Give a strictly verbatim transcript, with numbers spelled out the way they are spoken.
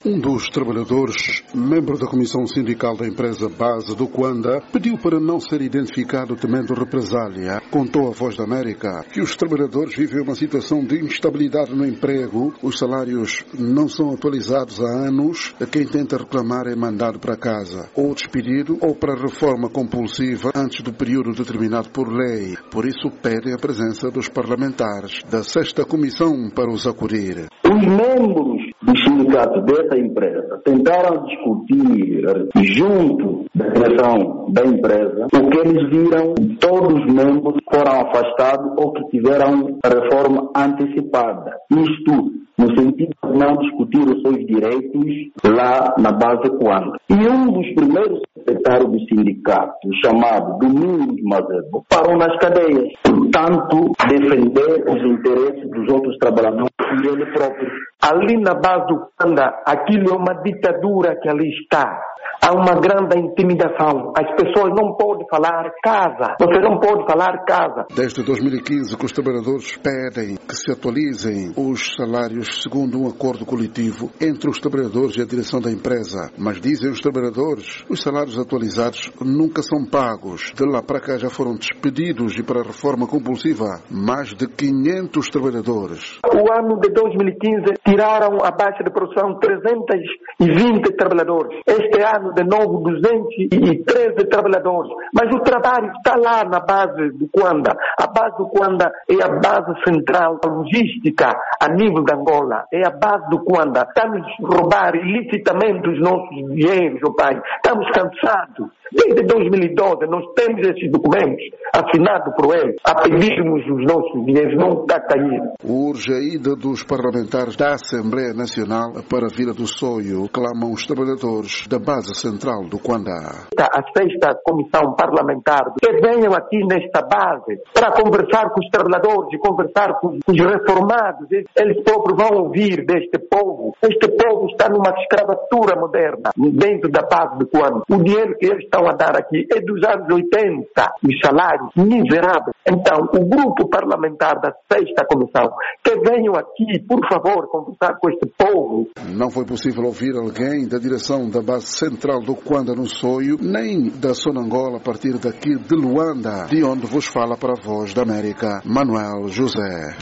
Um dos trabalhadores, membro da Comissão Sindical da empresa base do Cuanda, pediu para não ser identificado temendo represália. Contou à Voz da América que os trabalhadores vivem uma situação de instabilidade no emprego, os salários não são atualizados há anos, quem tenta reclamar é mandado para casa, ou despedido, ou para reforma compulsiva antes do período determinado por lei. Por isso pedem a presença dos parlamentares da sexta Comissão para os acudir. Os membros do sindicato dessa empresa tentaram discutir junto da direção da empresa o que eles viram, todos os membros foram afastados ou que tiveram a reforma antecipada. Isto no sentido de não discutir os seus direitos lá na base Cuanda. E um dos primeiros secretários do sindicato, chamado Domingos Mazedo, parou nas cadeias, portanto, defender os interesses dos outros trabalhadores e dele próprio. Ali na base do Cuanda, aquilo é uma ditadura que ali está. Há uma grande intimidação. As pessoas não podem falar casa. Você não pode falar casa. Desde dois mil e quinze que os trabalhadores pedem que se atualizem os salários segundo um acordo coletivo entre os trabalhadores e a direção da empresa. Mas dizem os trabalhadores, os salários atualizados nunca são pagos. De lá para cá já foram despedidos e para a reforma compulsiva mais de quinhentos trabalhadores. O ano de dois mil e quinze tiraram a baixa de produção trezentos e vinte trabalhadores. Este ano de novo duzentos e treze trabalhadores, mas o trabalho está lá na base do Cuanda. A base do Cuanda é a base central da logística a nível de Angola, é a base do Cuanda. Estamos a roubar ilicitamente os nossos dinheiros, oh pai. Estamos cansados. Desde dois mil e doze nós temos esses documentos assinados por eles a pedirmos os nossos dinheiros, não está caído. Urge a ida dos parlamentares da Assembleia Nacional para a Vila do Soio, clamam os trabalhadores da base central do Cuanda. A sexta comissão parlamentar que venham aqui nesta base para conversar com os trabalhadores e conversar com os reformados. Eles próprios vão ouvir deste povo. Este povo está numa escravatura moderna dentro da base do Cuanda. O dinheiro que eles estão a dar aqui é dos anos oitenta, os salários miseráveis. Então, o grupo parlamentar da sexta comissão, que venham aqui, por favor, conversar com este povo. Não foi possível ouvir alguém da direção da base central do Cuanda no Soio, nem da Sonangola a partir daqui de Luanda, de onde vos fala para a Voz da América, Manuel José.